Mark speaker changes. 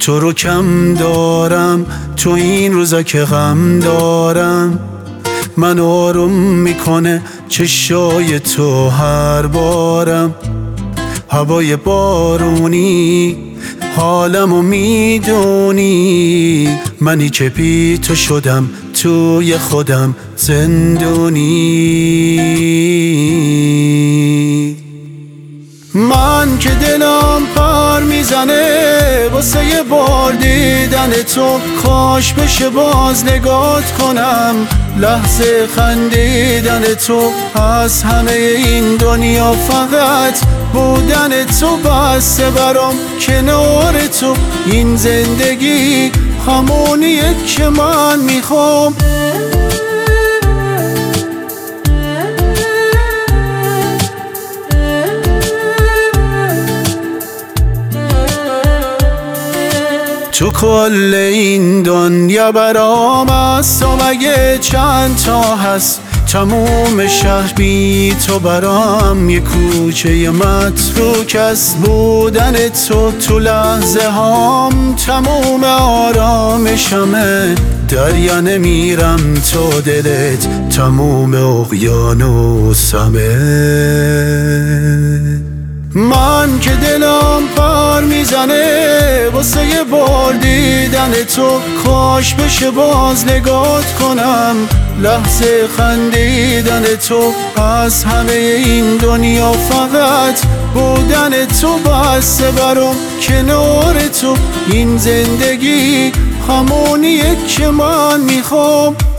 Speaker 1: تو رو کم دارم، تو این روزا که غم دارم. من آروم میکنه چشای تو هر بارم. هوای بارونی حالمو میدونی، منی که بی تو شدم توی خودم زندونی. من که دلم پر میزنه واسه یه بار دیدن تو، کاش بشه باز نگات کنم لحظه خندیدن تو. از همه این دنیا فقط بودن تو بسه برام، کنار تو این زندگی همونیه که من میخوام. تو کل این دنیا برام است و مگه چند تا هست، تموم شهر بی تو برام یه کوچه متروک است. بودن تو لحظه هام تموم آرامشمه، دریا نمیرم تو دلت تموم اقیانوسمه. من که دلم پر میزنه واسه یه بار دیدن تو، کاش بشه باز نگات کنم لحظه خندیدن تو. از همه این دنیا فقط بودن تو بسه برام، کنار تو این زندگی همونیه که من میخوام.